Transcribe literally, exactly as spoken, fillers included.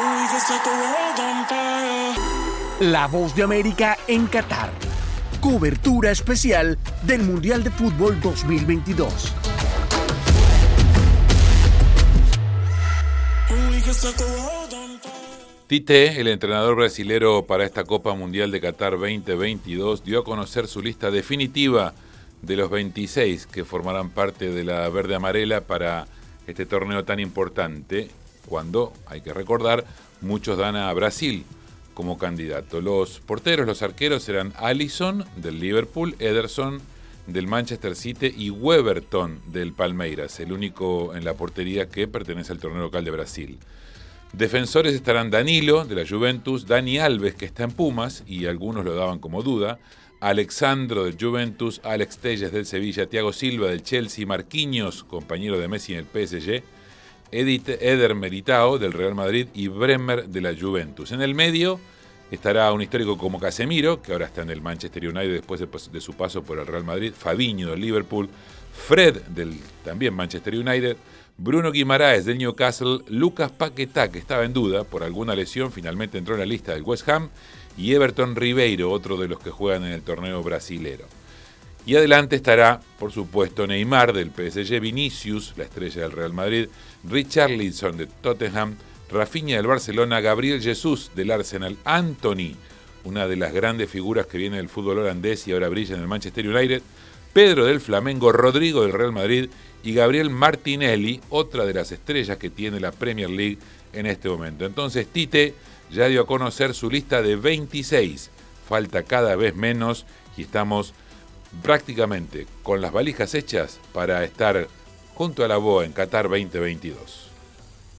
La Voz de América en Qatar. Cobertura especial del Mundial de Fútbol dos mil veintidós. Tite, el entrenador brasilero para esta Copa Mundial de Qatar veinte veintidós, dio a conocer su lista definitiva de los veintiséis que formarán parte de la verde amarela para este torneo tan importante, cuando, hay que recordar, muchos dan a Brasil como candidato. Los porteros, los arqueros serán Alisson del Liverpool, Ederson del Manchester City y Weberton del Palmeiras, el único en la portería que pertenece al torneo local de Brasil. Defensores estarán Danilo de la Juventus, Dani Alves que está en Pumas y algunos lo daban como duda, Alexandro del Juventus, Alex Telles del Sevilla, Thiago Silva del Chelsea, Marquinhos, compañero de Messi en el P S G, Edith, Eder Militao del Real Madrid y Bremer de la Juventus. En el medio estará un histórico como Casemiro, que ahora está en el Manchester United después de, de su paso por el Real Madrid, Fabinho del Liverpool, Fred del también Manchester United, Bruno Guimaraes del Newcastle, Lucas Paquetá, que estaba en duda por alguna lesión, finalmente entró en la lista del West Ham, y Everton Ribeiro, otro de los que juegan en el torneo brasilero. Y adelante estará, por supuesto, Neymar del P S G, Vinicius, la estrella del Real Madrid, Richarlison de Tottenham, Rafinha del Barcelona, Gabriel Jesús del Arsenal, Anthony, una de las grandes figuras que viene del fútbol holandés y ahora brilla en el Manchester United, Pedro del Flamengo, Rodrigo del Real Madrid y Gabriel Martinelli, otra de las estrellas que tiene la Premier League en este momento. Entonces Tite ya dio a conocer su lista de veintiséis, falta cada vez menos y estamos prácticamente con las valijas hechas para estar junto a la B O A en Qatar veinte veintidós.